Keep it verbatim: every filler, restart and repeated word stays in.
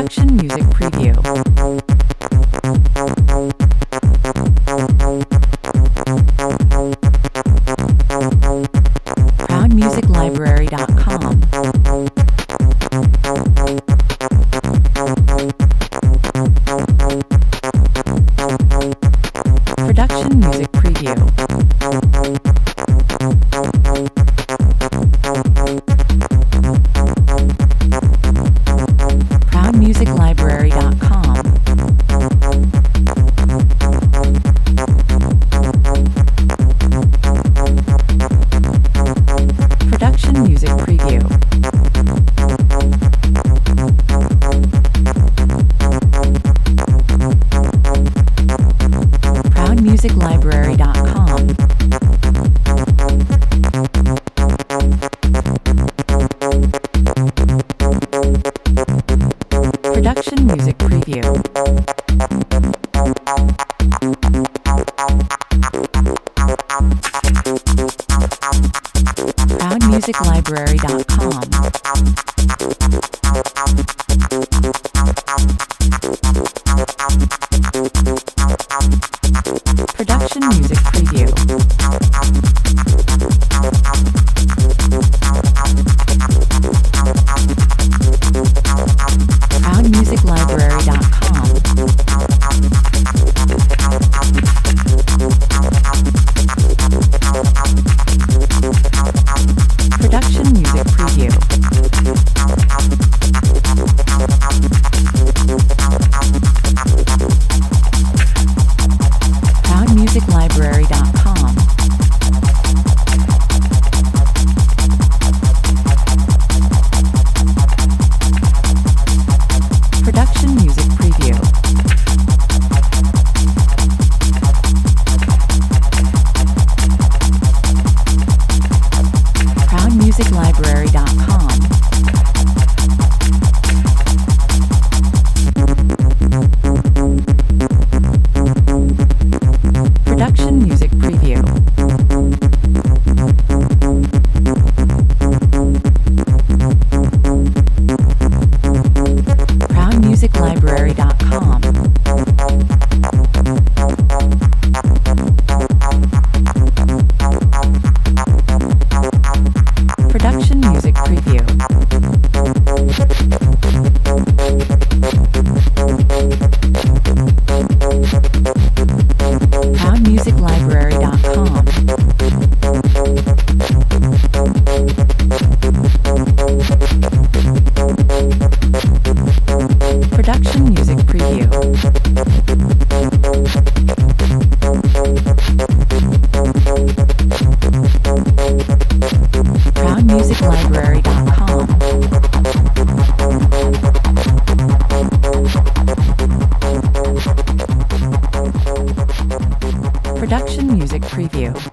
Production Music Preview. proud music library dot com. Production Music Preview. proud music library dot com. Production Music Preview. proud music library dot com. Production Music Preview. proud music library dot com. Production Music Preview. proud music library dot com. Production Music Preview. proud music library dot com. Production Music Preview. proud music library dot com. Production Music Preview. proud music library dot com. Production Music Preview. proud music library dot com. Production Music Preview. proud music library dot com. Production Music Preview.